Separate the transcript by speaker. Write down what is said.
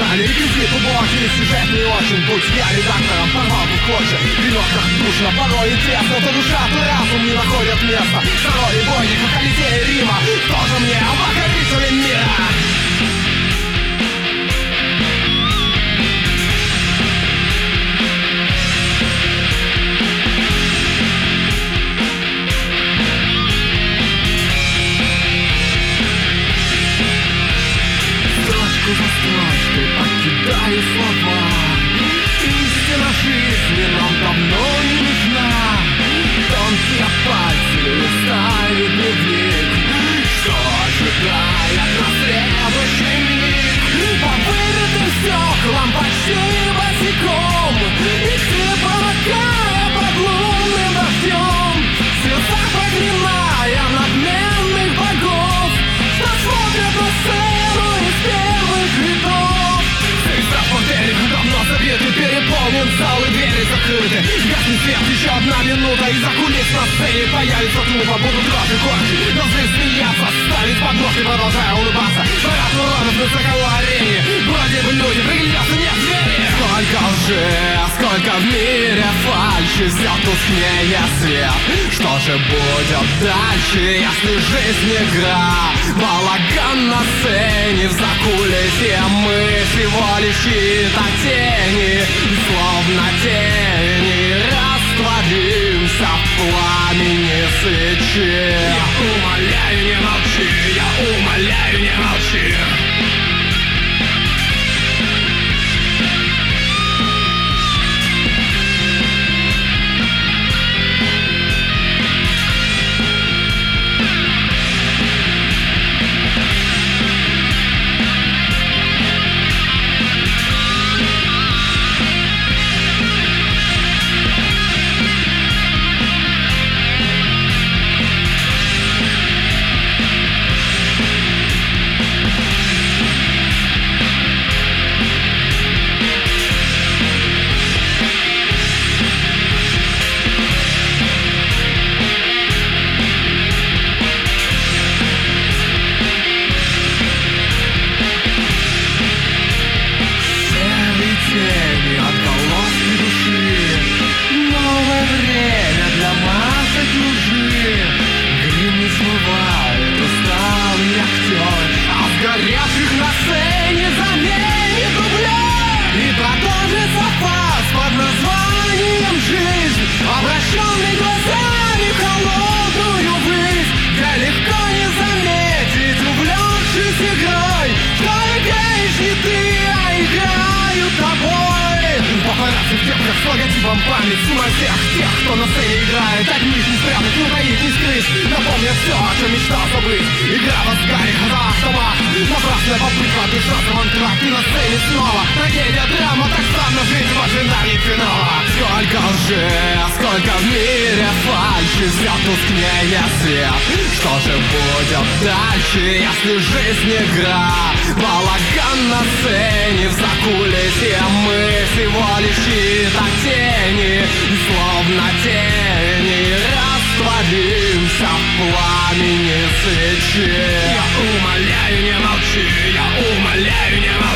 Speaker 1: сценарий, реквизит, уборки, сюжет не очень. Будь я редактором, порвал бы клочья. Вино как душно, порой интересно. То душа, то разум не находят места. Второй бойни, как Колизей Рима. Кто же мне покоритель мира? За строчкой покидаю слова. Истина жизни нам давно не нужна. Тонкие пальцы листают дневник. Что ожидает нас следующий миг? По вырытым стеклам почти босиком. Идти промокая под лунным дождем. Слеза проклиная надменных богов, что смотрят на сцену из первых рядов. Страх модель давно забит и переполнен зал, и двери закрыты. Гаснет свет, еще одна минута, и за кулис на сцене появится трупа. Будут кровь и корки, должны смеяться, ставить подножки, продолжая улыбаться. Парад уронов на цеховой арене. Вроде бы люди, приглядятся, нет звери. Сколько лжи, сколько в мире фальши, все тускнее свет. Что же будет дальше, если жизнь игра? Балаган на сцене, в закулисье мы всего лишь щита тени. Словно тени растворимся в пламени свечи. Я умоляю, не молчи, я умоляю, не молчи. С логотипом память сумма всех тех, кто на сцене играет. Одних не спрятать, не утаить, не скрыть. Напомнят все, о чем мечтал забыть. Игра в Асгаре, автомат. Напрасная попытка отдышаться в антракт. И на сцене снова трагедия, драма. Так странно жить в ожидании финала. Сколько лжи, сколько в мире фальши, все тускнее свет. Что же будет дальше, если жизнь игра? Балаган на сцене, в закулисье мы всего лишь щита тени. Словно тени растворимся в пламени свечи. Я умоляю, не молчи, я умоляю, не молчи.